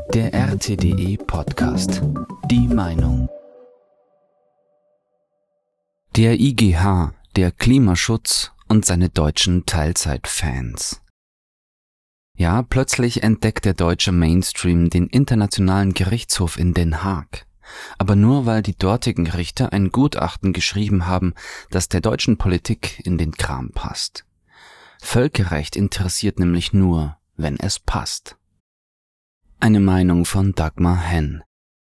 Der RTDE Podcast. Die Meinung. Der IGH, der Klimaschutz und seine deutschen Teilzeitfans. Ja, plötzlich entdeckt der deutsche Mainstream den Internationalen Gerichtshof in Den Haag. Aber nur weil die dortigen Richter ein Gutachten geschrieben haben, das der deutschen Politik in den Kram passt. Völkerrecht interessiert nämlich nur, wenn es passt. Eine Meinung von Dagmar Henn.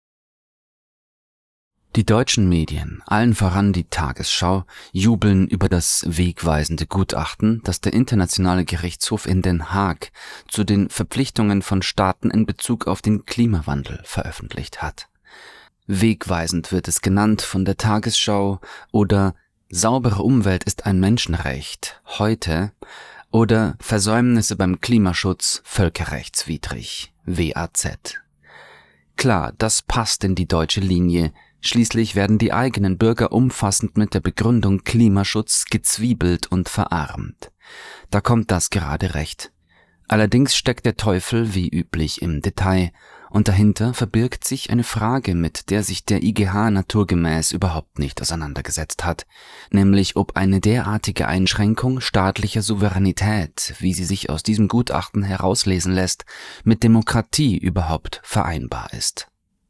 Die deutschen Medien, allen voran die Tagesschau, jubeln über das wegweisende Gutachten, das der Internationale Gerichtshof in Den Haag zu den Verpflichtungen von Staaten in Bezug auf den Klimawandel veröffentlicht hat. Wegweisend wird es genannt von der Tagesschau oder saubere Umwelt ist ein Menschenrecht, heute, oder Versäumnisse beim Klimaschutz völkerrechtswidrig, WAZ. Klar, das passt in die deutsche Linie, schließlich werden die eigenen Bürger umfassend mit der Begründung Klimaschutz gezwiebelt und verarmt. Da kommt das gerade recht. Allerdings steckt der Teufel wie üblich im Detail, und dahinter verbirgt sich eine Frage, mit der sich der IGH naturgemäß überhaupt nicht auseinandergesetzt hat, nämlich ob eine derartige Einschränkung staatlicher Souveränität, wie sie sich aus diesem Gutachten herauslesen lässt, mit Demokratie überhaupt vereinbar ist.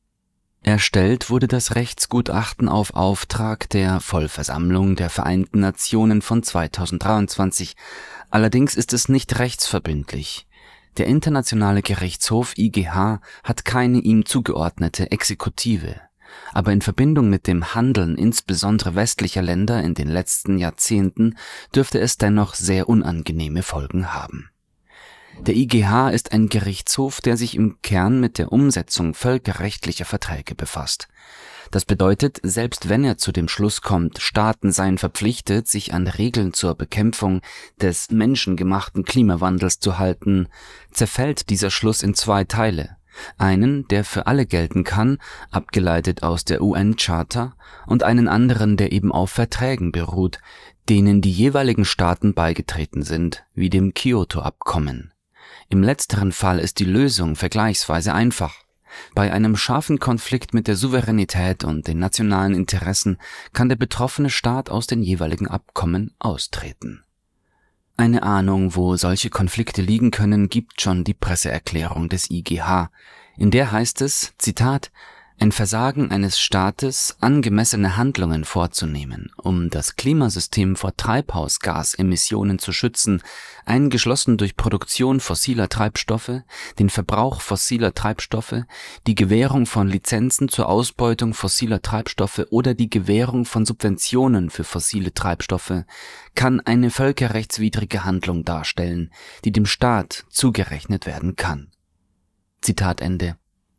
Erstellt wurde das Rechtsgutachten auf Auftrag der Vollversammlung der Vereinten Nationen von 2023, allerdings ist es nicht rechtsverbindlich. Der Internationale Gerichtshof IGH hat keine ihm zugeordnete Exekutive, aber in Verbindung mit dem Handeln insbesondere westlicher Länder in den letzten Jahrzehnten dürfte es dennoch sehr unangenehme Folgen haben. Der IGH ist ein Gerichtshof, der sich im Kern mit der Umsetzung völkerrechtlicher Verträge befasst. Das bedeutet, selbst wenn er zu dem Schluss kommt, Staaten seien verpflichtet, sich an Regeln zur Bekämpfung des menschengemachten Klimawandels zu halten, zerfällt dieser Schluss in zwei Teile. Einen, der für alle gelten kann, abgeleitet aus der UN-Charta, und einen anderen, der eben auf Verträgen beruht, denen die jeweiligen Staaten beigetreten sind, wie dem Kyoto-Abkommen. Im letzteren Fall ist die Lösung vergleichsweise einfach. Bei einem scharfen Konflikt mit der Souveränität und den nationalen Interessen kann der betroffene Staat aus den jeweiligen Abkommen austreten. Eine Ahnung, wo solche Konflikte liegen können, gibt schon die Presseerklärung des IGH. In der heißt es, Zitat, ein Versagen eines Staates, angemessene Handlungen vorzunehmen, um das Klimasystem vor Treibhausgasemissionen zu schützen, eingeschlossen durch Produktion fossiler Treibstoffe, den Verbrauch fossiler Treibstoffe, die Gewährung von Lizenzen zur Ausbeutung fossiler Treibstoffe oder die Gewährung von Subventionen für fossile Treibstoffe, kann eine völkerrechtswidrige Handlung darstellen, die dem Staat zugerechnet werden kann. Zitat Ende.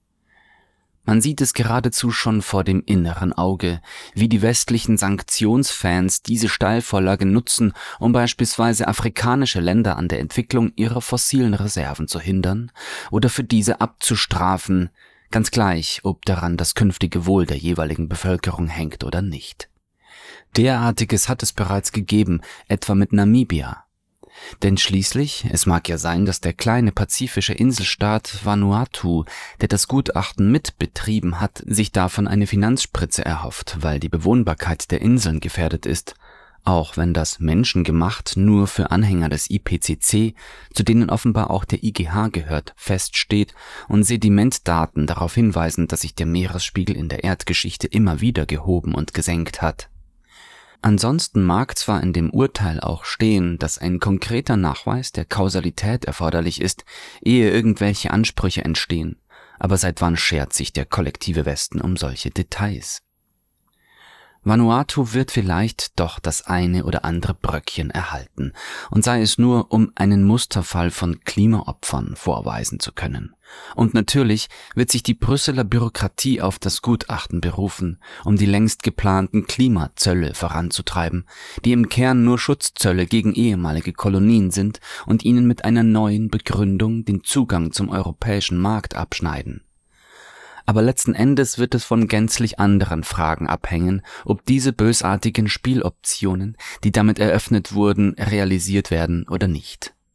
Man sieht es geradezu schon vor dem inneren Auge, wie die westlichen Sanktionsfans diese Steilvorlage nutzen, um beispielsweise afrikanische Länder an der Entwicklung ihrer fossilen Reserven zu hindern oder für diese abzustrafen, ganz gleich, ob daran das künftige Wohl der jeweiligen Bevölkerung hängt oder nicht. Derartiges hat es bereits gegeben, etwa mit Namibia. Denn schließlich, es mag ja sein, dass der kleine pazifische Inselstaat Vanuatu, der das Gutachten mitbetrieben hat, sich davon eine Finanzspritze erhofft, weil die Bewohnbarkeit der Inseln gefährdet ist, auch wenn das menschengemacht nur für Anhänger des IPCC, zu denen offenbar auch der IGH gehört, feststeht und Sedimentdaten darauf hinweisen, dass sich der Meeresspiegel in der Erdgeschichte immer wieder gehoben und gesenkt hat. Ansonsten mag zwar in dem Urteil auch stehen, dass ein konkreter Nachweis der Kausalität erforderlich ist, ehe irgendwelche Ansprüche entstehen, aber seit wann schert sich der kollektive Westen um solche Details? Vanuatu wird vielleicht doch das eine oder andere Bröckchen erhalten, und sei es nur, um einen Musterfall von Klimaopfern vorweisen zu können. Und natürlich wird sich die Brüsseler Bürokratie auf das Gutachten berufen, um die längst geplanten Klimazölle voranzutreiben, die im Kern nur Schutzzölle gegen ehemalige Kolonien sind und ihnen mit einer neuen Begründung den Zugang zum europäischen Markt abschneiden. Aber letzten Endes wird es von gänzlich anderen Fragen abhängen, ob diese bösartigen Spieloptionen, die damit eröffnet wurden, realisiert werden oder nicht.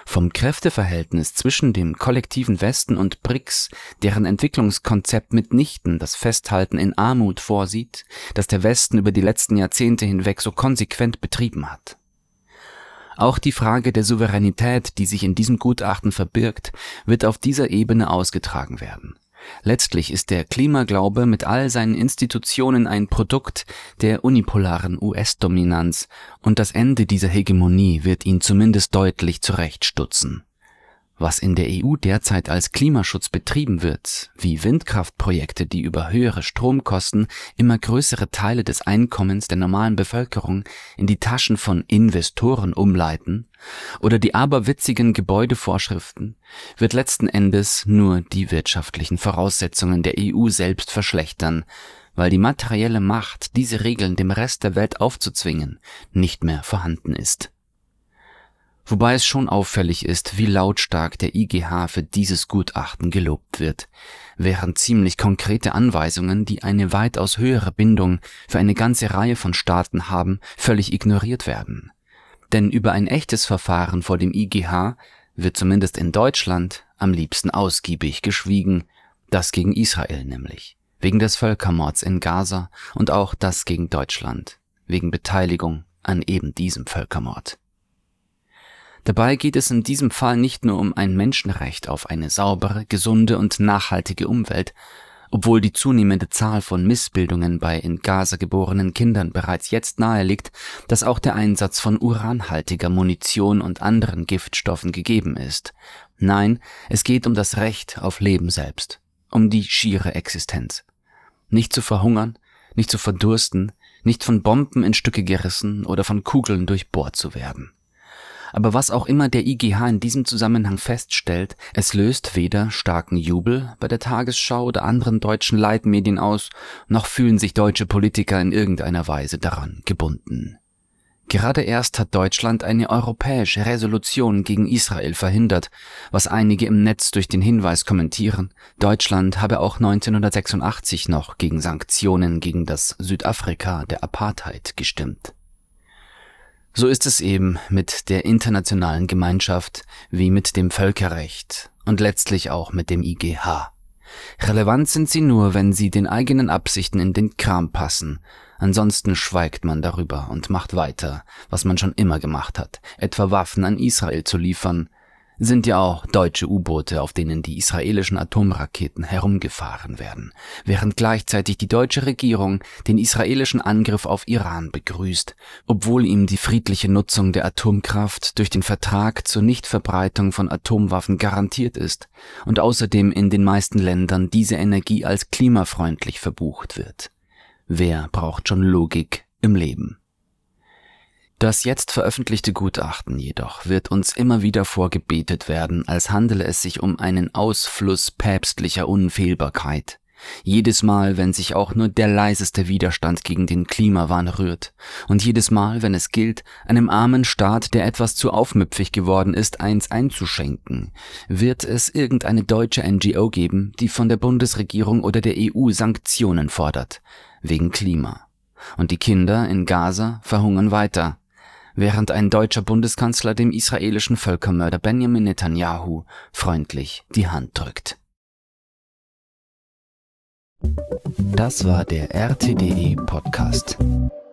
Vom Kräfteverhältnis zwischen dem kollektiven Westen und BRICS, deren Entwicklungskonzept mitnichten das Festhalten in Armut vorsieht, das der Westen über die letzten Jahrzehnte hinweg so konsequent betrieben hat. Auch die Frage der Souveränität, die sich in diesem Gutachten verbirgt, wird auf dieser Ebene ausgetragen werden. Letztlich ist der Klimaglaube mit all seinen Institutionen ein Produkt der unipolaren US-Dominanz, und das Ende dieser Hegemonie wird ihn zumindest deutlich zurechtstutzen. Was in der EU derzeit als Klimaschutz betrieben wird, wie Windkraftprojekte, die über höhere Stromkosten immer größere Teile des Einkommens der normalen Bevölkerung in die Taschen von Investoren umleiten, oder die aberwitzigen Gebäudevorschriften, wird letzten Endes nur die wirtschaftlichen Voraussetzungen der EU selbst verschlechtern, weil die materielle Macht, diese Regeln dem Rest der Welt aufzuzwingen, nicht mehr vorhanden ist. Wobei es schon auffällig ist, wie lautstark der IGH für dieses Gutachten gelobt wird, während ziemlich konkrete Anweisungen, die eine weitaus höhere Bindung für eine ganze Reihe von Staaten haben, völlig ignoriert werden. Denn über ein echtes Verfahren vor dem IGH wird zumindest in Deutschland am liebsten ausgiebig geschwiegen, das gegen Israel nämlich, wegen des Völkermords in Gaza, und auch das gegen Deutschland, wegen Beteiligung an eben diesem Völkermord. Dabei geht es in diesem Fall nicht nur um ein Menschenrecht auf eine saubere, gesunde und nachhaltige Umwelt, obwohl die zunehmende Zahl von Missbildungen bei in Gaza geborenen Kindern bereits jetzt nahelegt, dass auch der Einsatz von uranhaltiger Munition und anderen Giftstoffen gegeben ist. Nein, es geht um das Recht auf Leben selbst, um die schiere Existenz. Nicht zu verhungern, nicht zu verdursten, nicht von Bomben in Stücke gerissen oder von Kugeln durchbohrt zu werden. Aber was auch immer der IGH in diesem Zusammenhang feststellt, es löst weder starken Jubel bei der Tagesschau oder anderen deutschen Leitmedien aus, noch fühlen sich deutsche Politiker in irgendeiner Weise daran gebunden. Gerade erst hat Deutschland eine europäische Resolution gegen Israel verhindert, was einige im Netz durch den Hinweis kommentieren, Deutschland habe auch 1986 noch gegen Sanktionen gegen das Südafrika der Apartheid gestimmt. So ist es eben mit der internationalen Gemeinschaft wie mit dem Völkerrecht und letztlich auch mit dem IGH. Relevant sind sie nur, wenn sie den eigenen Absichten in den Kram passen. Ansonsten schweigt man darüber und macht weiter, was man schon immer gemacht hat, etwa Waffen an Israel zu liefern. Sind ja auch deutsche U-Boote, auf denen die israelischen Atomraketen herumgefahren werden, während gleichzeitig die deutsche Regierung den israelischen Angriff auf Iran begrüßt, obwohl ihm die friedliche Nutzung der Atomkraft durch den Vertrag zur Nichtverbreitung von Atomwaffen garantiert ist und außerdem in den meisten Ländern diese Energie als klimafreundlich verbucht wird. Wer braucht schon Logik im Leben? Das jetzt veröffentlichte Gutachten jedoch wird uns immer wieder vorgebetet werden, als handele es sich um einen Ausfluss päpstlicher Unfehlbarkeit. Jedes Mal, wenn sich auch nur der leiseste Widerstand gegen den Klimawahn rührt, und jedes Mal, wenn es gilt, einem armen Staat, der etwas zu aufmüpfig geworden ist, eins einzuschenken, wird es irgendeine deutsche NGO geben, die von der Bundesregierung oder der EU Sanktionen fordert, wegen Klima. Und die Kinder in Gaza verhungern weiter, während ein deutscher Bundeskanzler dem israelischen Völkermörder Benjamin Netanyahu freundlich die Hand drückt. Das war der RTDE Podcast.